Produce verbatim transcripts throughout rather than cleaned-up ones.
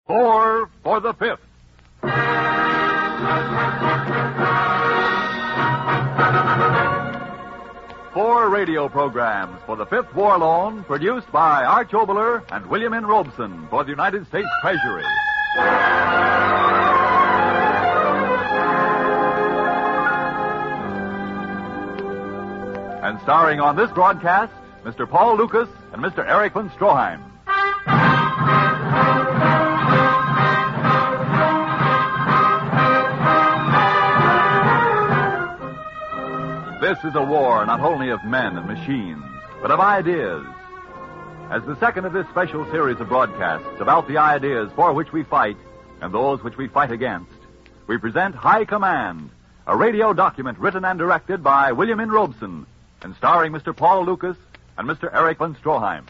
Four for the fifth. Four radio programs for the Fifth War Loan, produced by Arch Oboler and William N. Robeson for the United States Treasury. And starring on this broadcast, Mister Paul Lucas and Mister Eric von Stroheim. This is a war not only of men and machines, but of ideas. As the second of this special series of broadcasts about the ideas for which we fight and those which we fight against, we present High Command, a radio document written and directed by William N. Robeson and starring Mister Paul Lucas and Mister Eric von Stroheim.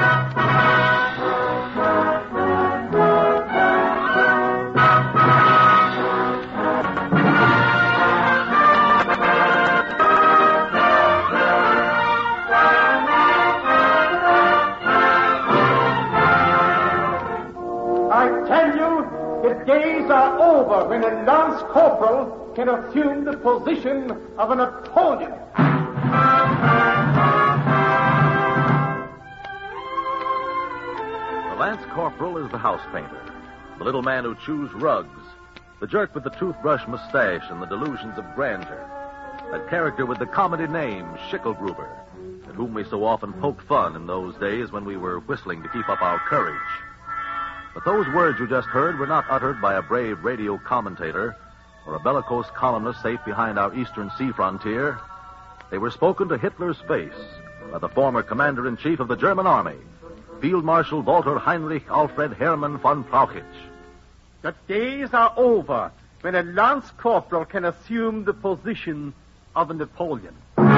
Days are over when a lance corporal can assume the position of a Napoleon. The lance corporal is the house painter, the little man who chews rugs, the jerk with the toothbrush mustache and the delusions of grandeur, that character with the comedy name Schicklgruber, at whom we so often poked fun in those days when we were whistling to keep up our courage. But those words you just heard were not uttered by a brave radio commentator or a bellicose columnist safe behind our eastern sea frontier. They were spoken to Hitler's face by the former commander-in-chief of the German army, Field Marshal Walter Heinrich Alfred Hermann von Brauchitsch. The days are over when a lance corporal can assume the position of a Napoleon.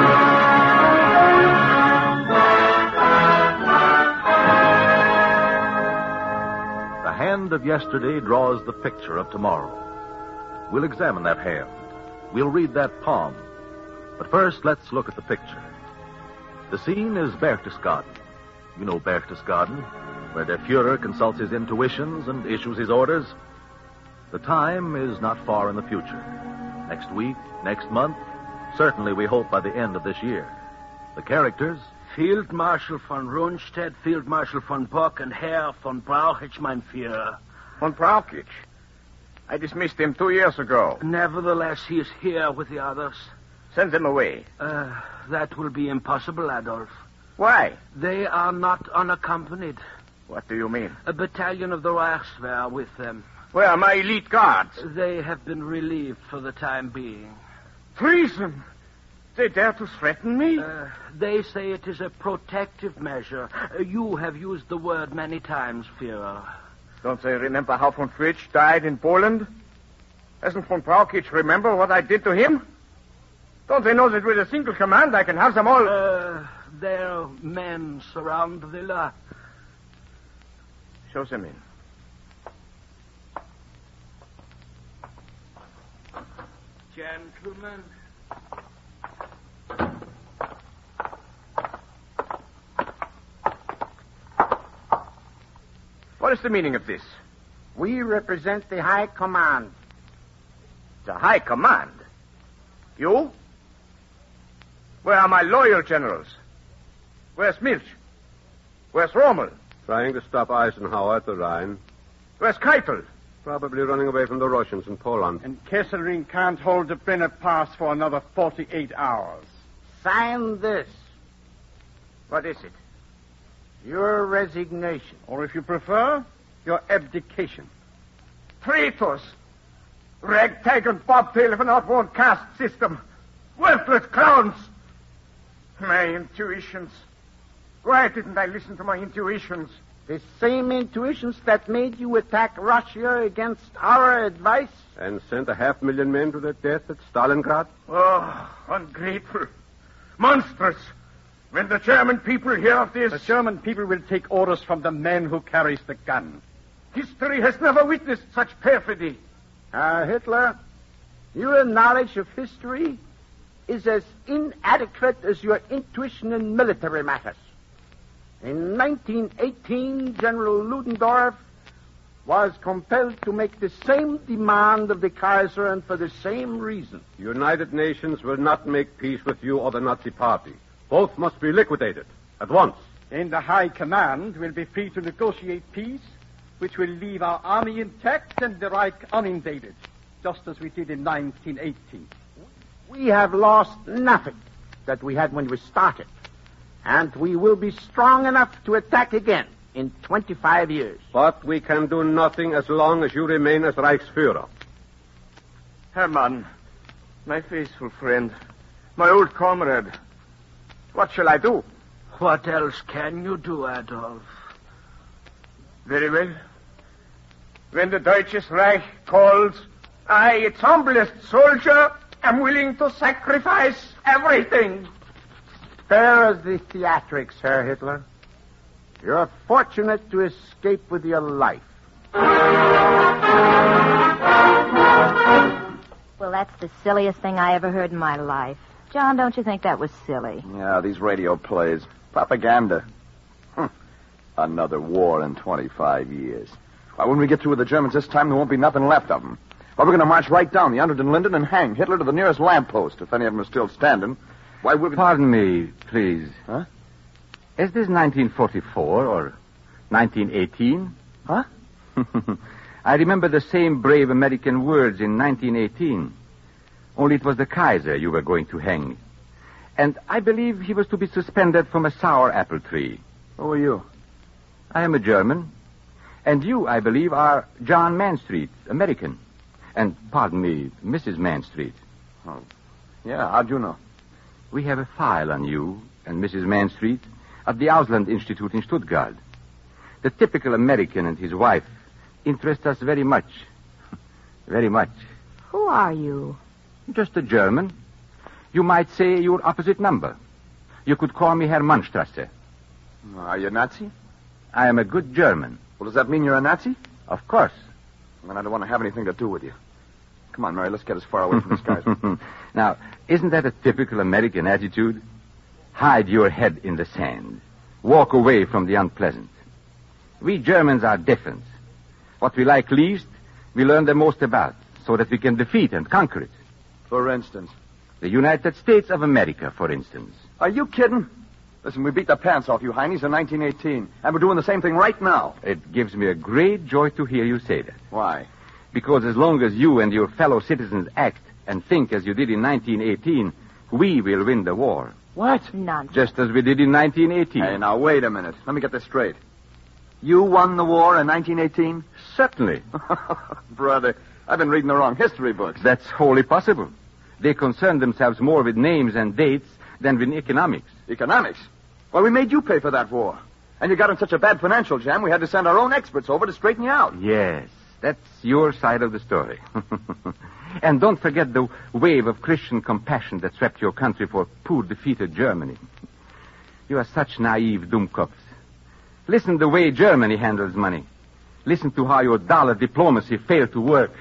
The hand of yesterday draws the picture of tomorrow. We'll examine that hand. We'll read that palm. But first, let's look at the picture. The scene is Berchtesgaden. You know Berchtesgaden, where der Fuhrer consults his intuitions and issues his orders. The time is not far in the future. Next week, next month, certainly we hope by the end of this year. The characters: Field Marshal von Rundstedt, Field Marshal von Bock, and Herr von Brauchitsch, mein Führer. Von Brauchitsch? I dismissed him two years ago. Nevertheless, he is here with the others. Send them away. Uh, that will be impossible, Adolf. Why? They are not unaccompanied. What do you mean? A battalion of the Reichswehr with them. Where are my elite guards? They have been relieved for the time being. Treason! They dare to threaten me? Uh, they say it is a protective measure. Uh, you have used the word many times, Führer. Don't they remember how von Fritsch died in Poland? Doesn't von Brauchitsch remember what I did to him? Don't they know that with a single command I can have them all... Uh, their men surround the villa. Show them in. Gentlemen... What is the meaning of this? We represent the High Command. The High Command? You? Where are my loyal generals? Where's Milch? Where's Rommel? Trying to stop Eisenhower at the Rhine. Where's Keitel? Probably running away from the Russians in Poland. And Kesselring can't hold the Brenner Pass for another forty-eight hours. Sign this. What is it? Your resignation. Or if you prefer, your abdication. Traitors! Ragtag and bobtail of an outworn caste system. Worthless clowns! My intuitions. Why didn't I listen to my intuitions? The same intuitions that made you attack Russia against our advice? And sent a half million men to their death at Stalingrad? Oh, ungrateful. Monstrous. When the German people hear of this... The German people will take orders from the man who carries the gun. History has never witnessed such perfidy. Ah, uh, Hitler, your knowledge of history is as inadequate as your intuition in military matters. In nineteen eighteen, General Ludendorff was compelled to make the same demand of the Kaiser and for the same reason. The United Nations will not make peace with you or the Nazi Party. Both must be liquidated at once. And the High Command will be free to negotiate peace, which will leave our army intact and the Reich uninvaded, just as we did in nineteen eighteen. We have lost nothing that we had when we started, and we will be strong enough to attack again in twenty-five years. But we can do nothing as long as you remain as Reichsführer. Hermann, my faithful friend, my old comrade, what shall I do? What else can you do, Adolf? Very well. When the Deutsches Reich calls, I, its humblest soldier, am willing to sacrifice everything. Spare us the theatrics, Herr Hitler. You're fortunate to escape with your life. Well, that's the silliest thing I ever heard in my life. John, don't you think that was silly? Yeah, these radio plays. Propaganda. Hm. Another war in twenty-five years. Why, when we get through with the Germans this time, there won't be nothing left of them. Why, we're going to march right down the Unter den Linden and hang Hitler to the nearest lamppost, if any of them are still standing. Why, we're... Pardon me, please. Huh? Is this nineteen forty-four or nineteen eighteen? Huh? I remember the same brave American words in nineteen eighteen. Only it was the Kaiser you were going to hang. And I believe he was to be suspended from a sour apple tree. Who are you? I am a German. And you, I believe, are John Manstreet, American. And, pardon me, Missus Manstreet. Oh, yeah, how'd you know? We have a file on you and Missus Manstreet at the Ausland Institute in Stuttgart. The typical American and his wife interest us very much. Very much. Who are you? Just a German. You might say you're opposite number. You could call me Herr Mannstrasse. Are you a Nazi? I am a good German. Well, does that mean you're a Nazi? Of course. Then I don't want to have anything to do with you. Come on, Mary, let's get as far away from this guy. Now, isn't that a typical American attitude? Hide your head in the sand. Walk away from the unpleasant. We Germans are different. What we like least, we learn the most about, so that we can defeat and conquer it. For instance? The United States of America, for instance. Are you kidding? Listen, we beat the pants off you heinies in nineteen eighteen, and we're doing the same thing right now. It gives me a great joy to hear you say that. Why? Because as long as you and your fellow citizens act and think as you did in nineteen eighteen, we will win the war. What? Nonsense. Just as we did in nineteen eighteen. Hey, now, wait a minute. Let me get this straight. You won the war in nineteen eighteen? Certainly. Brother, I've been reading the wrong history books. That's wholly possible. They concern themselves more with names and dates than with economics. Economics? Well, we made you pay for that war. And you got in such a bad financial jam, we had to send our own experts over to straighten you out. Yes, that's your side of the story. And don't forget the wave of Christian compassion that swept your country for poor, defeated Germany. You are such naive Dummkopfs. Listen the way Germany handles money. Listen to how your dollar diplomacy failed to work.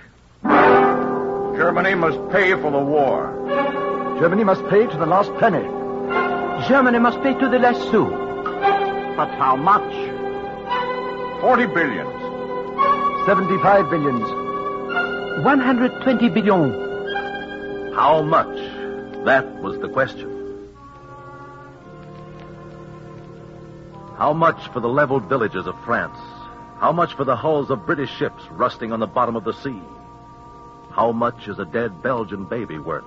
Germany must pay for the war. Germany must pay to the last penny. Germany must pay to the last sou. But how much? Forty billions. Seventy-five billions. one hundred twenty billion. How much? That was the question. How much for the leveled villages of France? How much for the hulls of British ships rusting on the bottom of the sea? How much is a dead Belgian baby worth?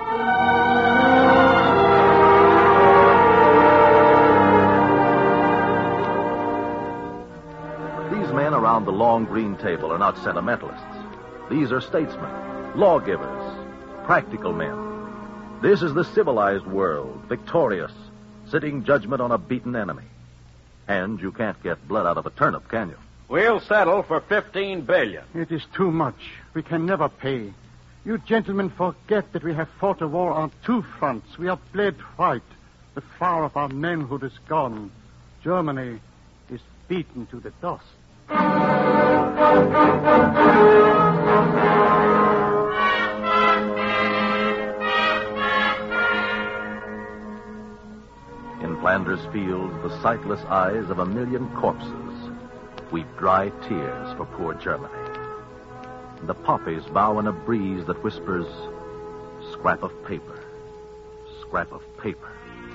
These men around the long green table are not sentimentalists. These are statesmen, lawgivers, practical men. This is the civilized world, victorious, sitting judgment on a beaten enemy. And you can't get blood out of a turnip, can you? We'll settle for fifteen billion. It is too much. We can never pay. You gentlemen forget that we have fought a war on two fronts. We are bled white. The flower of our manhood is gone. Germany is beaten to the dust. In Flanders fields, the sightless eyes of a million corpses. weep dry tears for poor Germany. And the poppies bow in a breeze that whispers, scrap of paper, scrap of paper.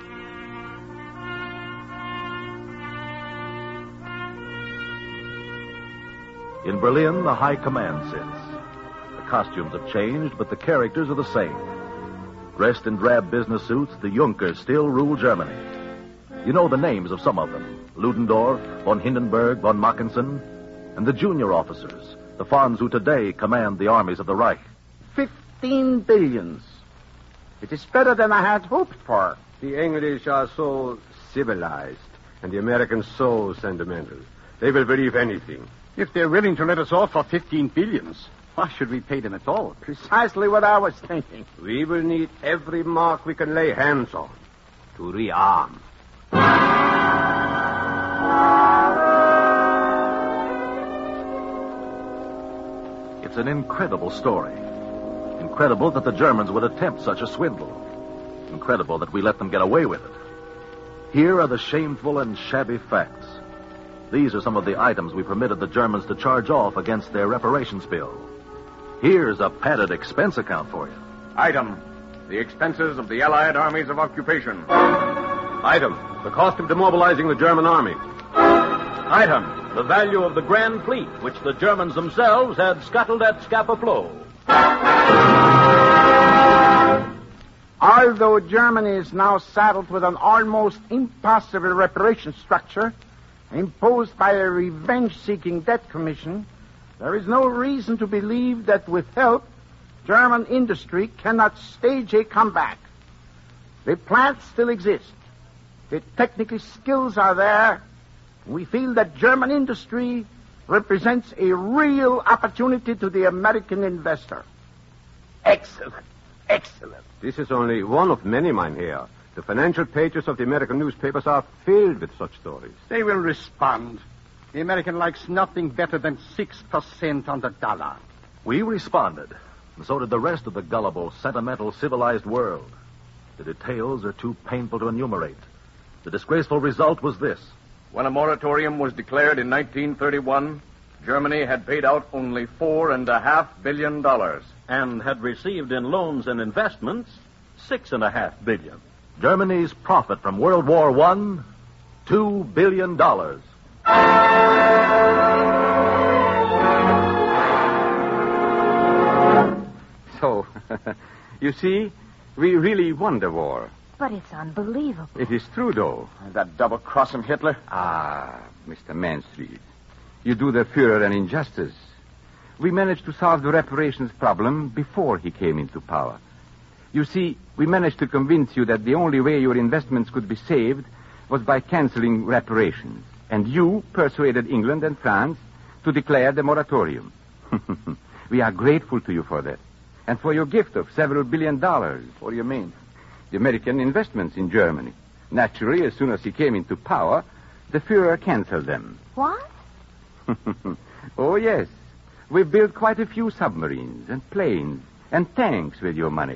In Berlin, the High Command sits. The costumes have changed, but the characters are the same. Dressed in drab business suits, the Junkers still rule Germany. You know the names of some of them. Ludendorff, von Hindenburg, von Mackensen, and the junior officers, the Fonds who today command the armies of the Reich. Fifteen billions. It is better than I had hoped for. The English are so civilized, and the Americans so sentimental. They will believe anything. If they're willing to let us off for fifteen billions, why should we pay them at all? Precisely what I was thinking. We will need every mark we can lay hands on to rearm. It's an incredible story. Incredible that the Germans would attempt such a swindle. Incredible that we let them get away with it. Here are the shameful and shabby facts. These are some of the items we permitted the Germans to charge off against their reparations bill. Here's a padded expense account for you. Item, the expenses of the Allied armies of occupation. Item, the cost of demobilizing the German army. Item, the value of the Grand Fleet, which the Germans themselves had scuttled at Scapa Flow. Although Germany is now saddled with an almost impossible reparation structure imposed by a revenge-seeking debt commission, there is no reason to believe that with help, German industry cannot stage a comeback. The plants still exist. The technical skills are there. We feel that German industry represents a real opportunity to the American investor. Excellent. Excellent. This is only one of many, Mynheer. The financial pages of the American newspapers are filled with such stories. They will respond. The American likes nothing better than six percent on the dollar. We responded, and so did the rest of the gullible, sentimental, civilized world. The details are too painful to enumerate. The disgraceful result was this. When a moratorium was declared in nineteen thirty-one, Germany had paid out only four and a half billion dollars. And had received in loans and investments six and a half billion. Germany's profit from World War One, two billion dollars. So, you see, we really won the war. But it's unbelievable. It is true, though. And that double-crossing Hitler? Ah, Mister Mansfield, you do the Führer an injustice. We managed to solve the reparations problem before he came into power. You see, we managed to convince you that the only way your investments could be saved was by canceling reparations. And you persuaded England and France to declare the moratorium. We are grateful to you for that. And for your gift of several billion dollars. What do you mean? The American investments in Germany. Naturally, as soon as he came into power, the Führer canceled them. What? Oh, yes. We built quite a few submarines and planes and tanks with your money.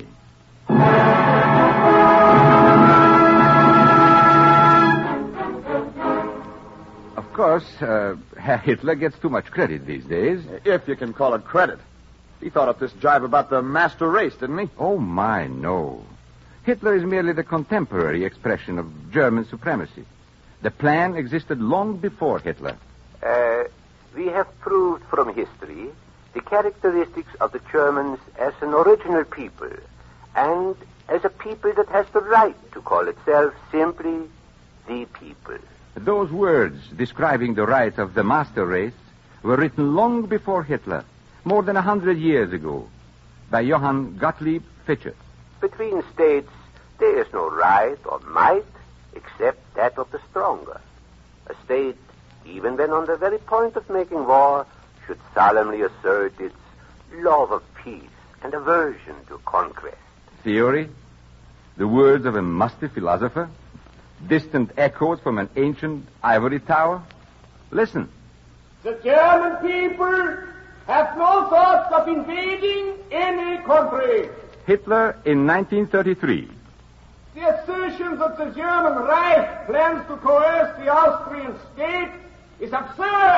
Of course, uh, Herr Hitler gets too much credit these days. If you can call it credit. He thought up this jibe about the master race, didn't he? Oh, my, no. Hitler is merely the contemporary expression of German supremacy. The plan existed long before Hitler. Uh, we have proved from history the characteristics of the Germans as an original people and as a people that has the right to call itself simply the people. Those words describing the right of the master race were written long before Hitler, more than a hundred years ago, by Johann Gottlieb Fichte. Between states, there is no right or might except that of the stronger. A state, even when on the very point of making war, should solemnly assert its love of peace and aversion to conquest. Theory? The words of a musty philosopher? Distant echoes from an ancient ivory tower? Listen. The German people have no thoughts of invading any country. Hitler in nineteen thirty-three. The assertions that the German Reich plans to coerce the Austrian state is absurd.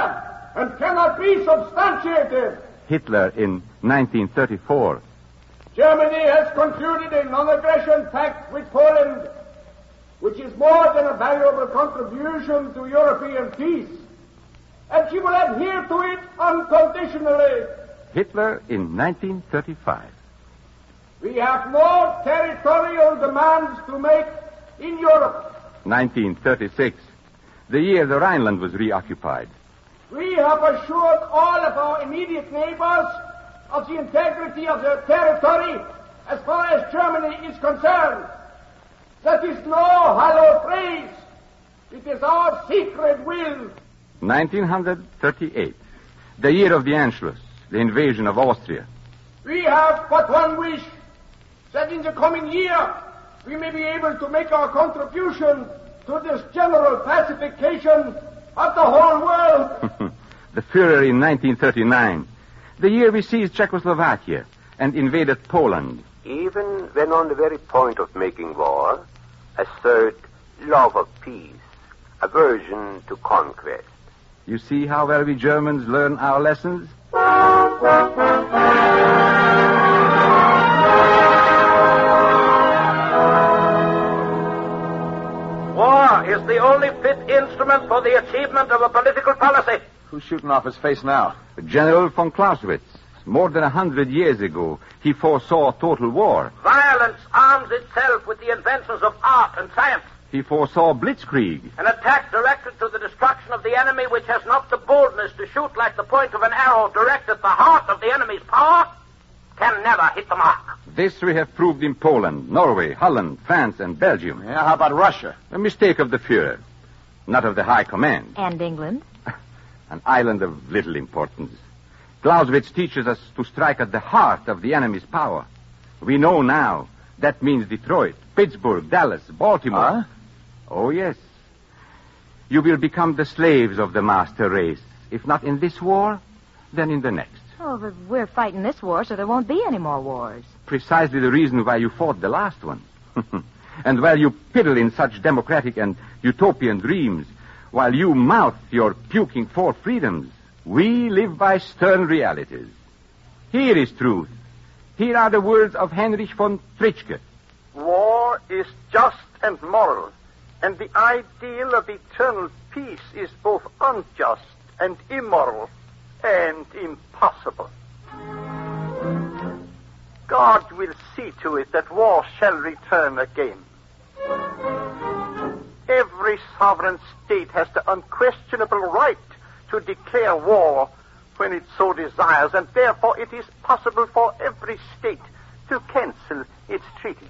and cannot be substantiated. Hitler in nineteen thirty-four. Germany has concluded a non-aggression pact with Poland, which is more than a valuable contribution to European peace, and she will adhere to it unconditionally. Hitler in nineteen thirty-five. We have no territorial demands to make in Europe. nineteen thirty-six, the year the Rhineland was reoccupied. We have assured all of our immediate neighbors of the integrity of their territory as far as Germany is concerned. That is no hollow phrase. It is our secret will. nineteen thirty-eight, the year of the Anschluss, the invasion of Austria. We have but one wish, that in the coming year we may be able to make our contribution to this general pacification of the whole world. The Führer in nineteen thirty-nine, the year we seized Czechoslovakia and invaded Poland. Even when on the very point of making war, assert love of peace, aversion to conquest. You see how well we Germans learn our lessons? War is the only fit instrument for the achievement of a political policy. Who's shooting off his face now? General von Clausewitz. More than a hundred years ago, he foresaw total war. Violence arms itself with the inventions of art and science. He foresaw blitzkrieg. An attack directed to the destruction of the enemy which has not the boldness to shoot like the point of an arrow directed at the heart of the enemy's power can never hit the mark. This we have proved in Poland, Norway, Holland, France, and Belgium. Yeah, how about Russia? A mistake of the Führer, not of the High Command. And England? An island of little importance. Clausewitz teaches us to strike at the heart of the enemy's power. We know now that means Detroit, Pittsburgh, Dallas, Baltimore. Huh? Oh, yes. You will become the slaves of the master race. If not in this war, then in the next. Oh, but we're fighting this war, so there won't be any more wars. Precisely the reason why you fought the last one. And while you piddle in such democratic and utopian dreams, while you mouth your puking for freedoms, we live by stern realities. Here is truth. Here are the words of Heinrich von Treitschke. War is just and moral, and the ideal of eternal peace is both unjust and immoral and impossible. God will see to it that war shall return again. Every sovereign state has the unquestionable right to declare war when it so desires, and therefore it is possible for every state to cancel its treaty.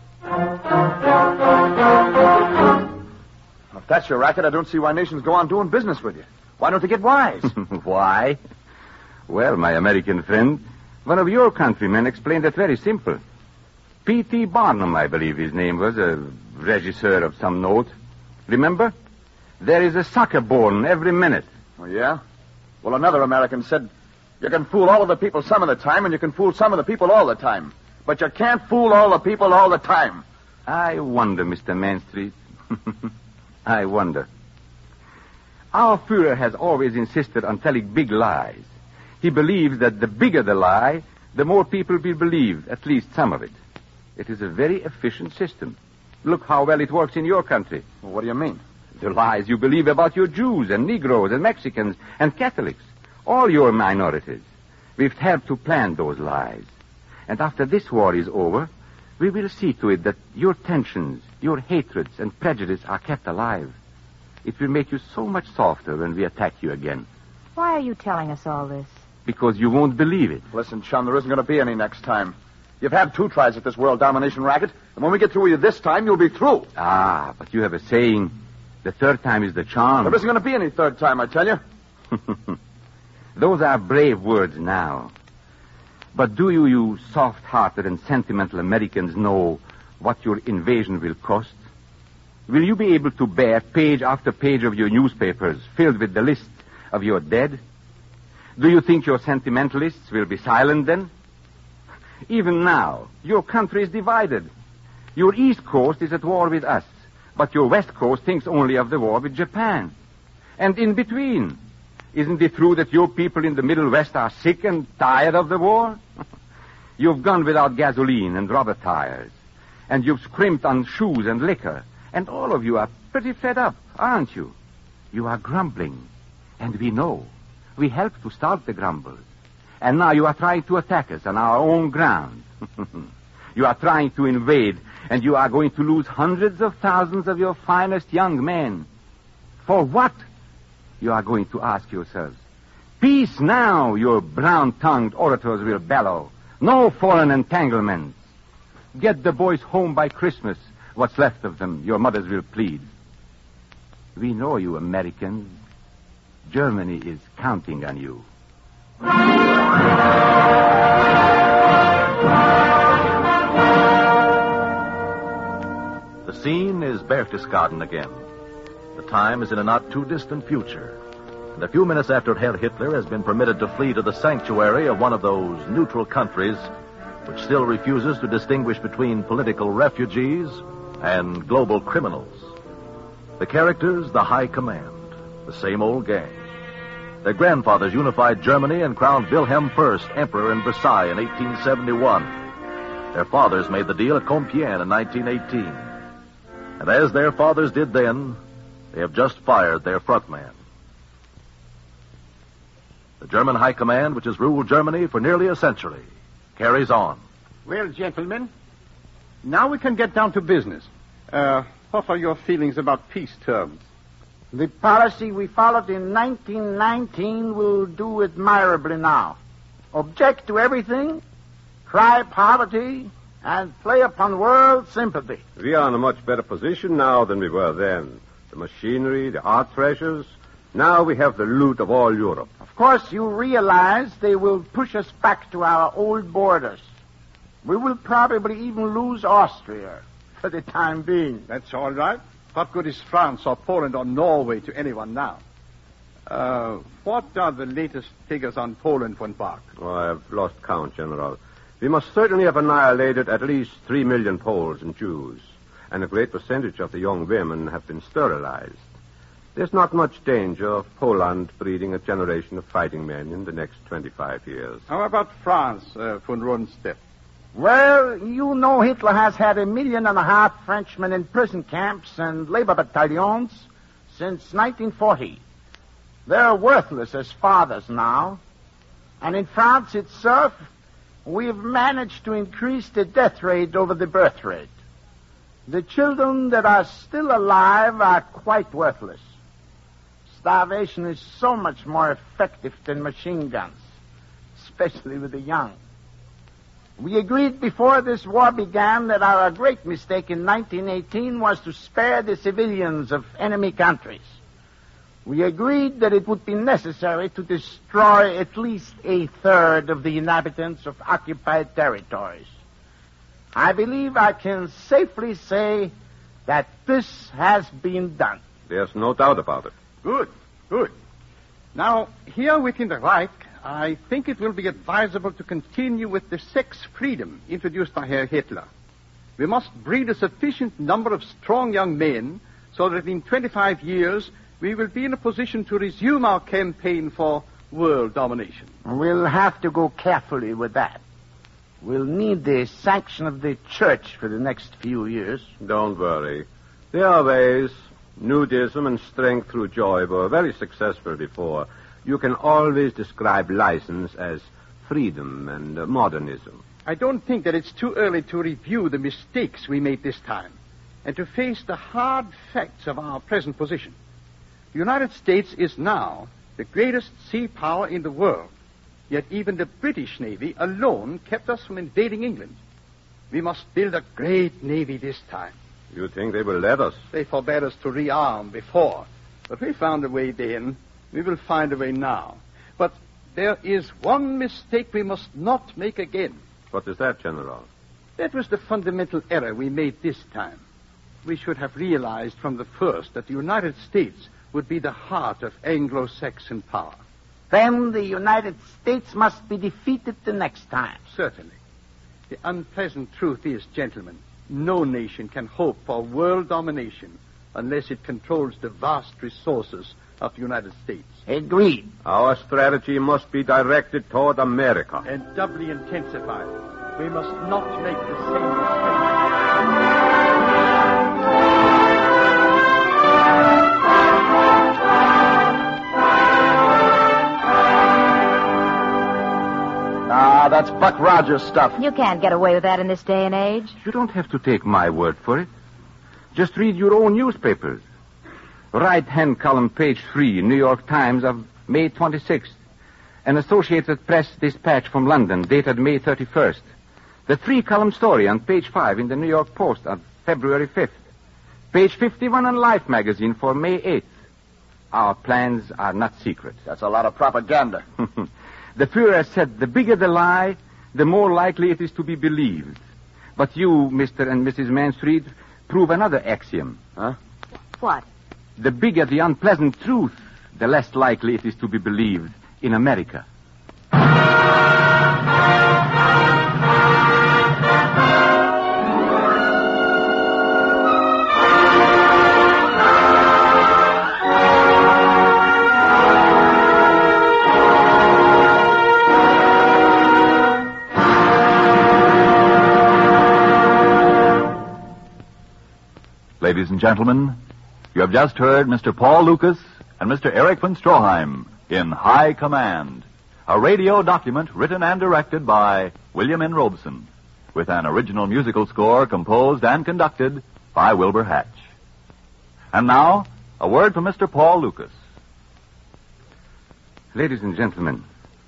If that's your racket, I don't see why nations go on doing business with you. Why don't they get wise? Why? Well, my American friend, one of your countrymen explained it very simple. P T Barnum, I believe his name was, a regisseur of some note. Remember? There is a sucker born every minute. Oh, yeah? Well, another American said, you can fool all of the people some of the time, and you can fool some of the people all the time. But you can't fool all the people all the time. I wonder, Mister Manstreet. I wonder. Our Führer has always insisted on telling big lies. He believes that the bigger the lie, the more people will believe at least some of it. It is a very efficient system. Look how well it works in your country. Well, what do you mean? The lies you believe about your Jews and Negroes and Mexicans and Catholics. All your minorities. We've helped to plan those lies. And after this war is over, we will see to it that your tensions, your hatreds and prejudice are kept alive. It will make you so much softer when we attack you again. Why are you telling us all this? Because you won't believe it. Listen, chum, there isn't going to be any next time. You've had two tries at this world domination racket, and when we get through with you this time, you'll be through. Ah, but you have a saying, the third time is the charm. There isn't going to be any third time, I tell you. Those are brave words now. But do you, you soft-hearted and sentimental Americans, know what your invasion will cost? Will you be able to bear page after page of your newspapers filled with the list of your dead? Do you think your sentimentalists will be silent then? Even now, your country is divided. Your East Coast is at war with us, but your West Coast thinks only of the war with Japan. And in between, Isn't it true that your people in the Middle West are sick and tired of the war? You've gone without gasoline and rubber tires, and you've scrimped on shoes and liquor, and all of you are pretty fed up, aren't you? You are grumbling, and we know. We helped to start the grumble. And now you are trying to attack us on our own ground. You are trying to invade, and you are going to lose hundreds of thousands of your finest young men. For what? You are going to ask yourselves. Peace now, your brown-tongued orators will bellow. No foreign entanglements. Get the boys home by Christmas. What's left of them, your mothers will plead. We know you Americans. Germany is counting on you. The scene is Berchtesgaden again. The time is in a not too distant future. And a few minutes after Herr Hitler has been permitted to flee to the sanctuary of one of those neutral countries which still refuses to distinguish between political refugees and global criminals. The characters, the High Command, the same old gang. Their grandfathers unified Germany and crowned Wilhelm I Emperor in Versailles in eighteen seventy-one. Their fathers made the deal at Compiègne in nineteen eighteen. And as their fathers did then, they have just fired their front man. The German High Command, which has ruled Germany for nearly a century, carries on. Well, gentlemen, now we can get down to business. Uh, what are your feelings about peace terms? The policy we followed in nineteen nineteen will do admirably now. Object to everything, cry poverty, and play upon world sympathy. We are in a much better position now than we were then. The machinery, the art treasures. Now we have the loot of all Europe. Of course, you realize they will push us back to our old borders. We will probably even lose Austria for the time being. That's all right. What good is France or Poland or Norway to anyone now? Uh, what are the latest figures on Poland, von Bach? Oh, I have lost count, General. We must certainly have annihilated at least three million Poles and Jews, and a great percentage of the young women have been sterilized. There's not much danger of Poland breeding a generation of fighting men in the next twenty-five years. How about France, uh, von Rundstedt? Well, you know Hitler has had a million and a half Frenchmen in prison camps and labor battalions since nineteen forty. They're worthless as fathers now. And in France itself, we've managed to increase the death rate over the birth rate. The children that are still alive are quite worthless. Starvation is so much more effective than machine guns, especially with the young. We agreed before this war began that our great mistake in nineteen eighteen was to spare the civilians of enemy countries. We agreed that it would be necessary to destroy at least a third of the inhabitants of occupied territories. I believe I can safely say that this has been done. There's no doubt about it. Good, good. Now, here within the Reich, I think it will be advisable to continue with the sex freedom introduced by Herr Hitler. We must breed a sufficient number of strong young men so that in twenty-five years we will be in a position to resume our campaign for world domination. We'll have to go carefully with that. We'll need the sanction of the church for the next few years. Don't worry. There are ways. Nudism and strength through joy were very successful before. You can always describe license as freedom and uh, modernism. I don't think that it's too early to review the mistakes we made this time and to face the hard facts of our present position. The United States is now the greatest sea power in the world, yet even the British Navy alone kept us from invading England. We must build a great navy this time. You think they will let us? They forbade us to rearm before, but we found a way then. We will find a way now. But there is one mistake we must not make again. What is that, General? That was the fundamental error we made this time. We should have realized from the first that the United States would be the heart of Anglo-Saxon power. Then the United States must be defeated the next time. Certainly. The unpleasant truth is, gentlemen, no nation can hope for world domination unless it controls the vast resources of the United States. Agreed. Our strategy must be directed toward America. And doubly intensified. We must not make the same mistake. Ah, that's Buck Rogers stuff. You can't get away with that in this day and age. You don't have to take my word for it. Just read your own newspapers. Right-hand column, page three, New York Times of May twenty-sixth. An Associated Press dispatch from London, dated May thirty-first. The three-column story on page five in the New York Post of February fifth. Page fifty-one on Life magazine for May eighth. Our plans are not secret. That's a lot of propaganda. The Führer said the bigger the lie, the more likely it is to be believed. But you, Mister and Missus Mansfield, prove another axiom. Huh? What? The bigger the unpleasant truth, the less likely it is to be believed in America. Ladies and gentlemen, you have just heard Mister Paul Lucas and Mister Eric von Stroheim in High Command, a radio document written and directed by William N. Robeson, with an original musical score composed and conducted by Wilbur Hatch. And now, a word from Mister Paul Lucas. Ladies and gentlemen,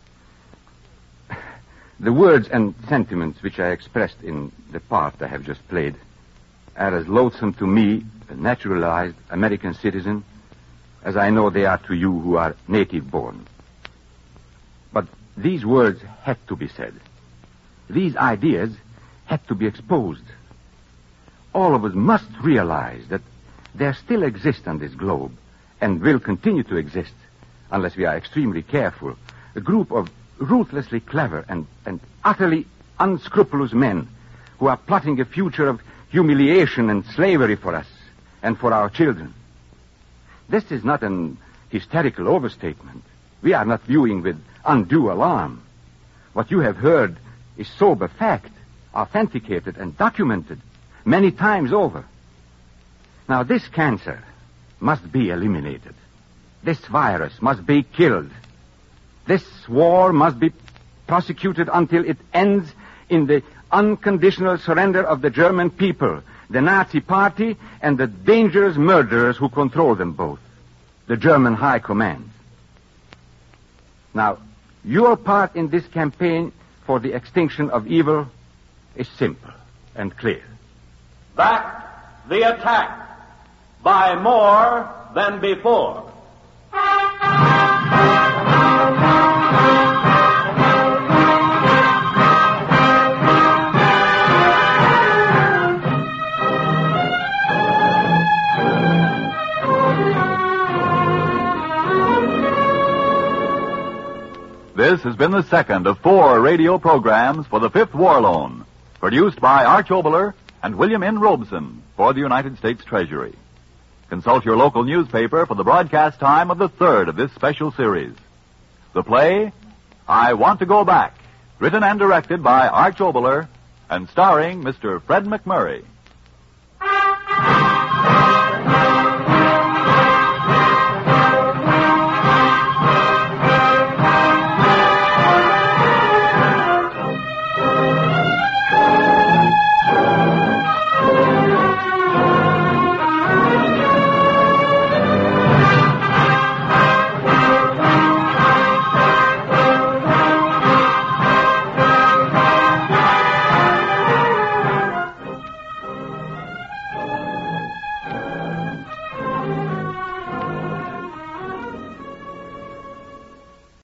the words and sentiments which I expressed in the part I have just played are as loathsome to me, a naturalized American citizen, as I know they are to you who are native-born. But these words had to be said. These ideas had to be exposed. All of us must realize that there still exists on this globe, and will continue to exist, unless we are extremely careful, a group of ruthlessly clever and, and utterly unscrupulous men who are plotting a future of humiliation and slavery for us and for our children. This is not an hysterical overstatement. We are not viewing with undue alarm. What you have heard is sober fact, authenticated and documented many times over. Now, this cancer must be eliminated. This virus must be killed. This war must be prosecuted until it ends in the unconditional surrender of the German people, the Nazi Party, and the dangerous murderers who control them both, the German High Command. Now, your part in this campaign for the extinction of evil is simple and clear. Back the attack by more than before. This has been the second of four radio programs for the Fifth War Loan, produced by Arch Oboler and William N. Robeson for the United States Treasury. Consult your local newspaper for the broadcast time of the third of this special series. The play, I Want to Go Back, written and directed by Arch Oboler and starring Mister Fred McMurray.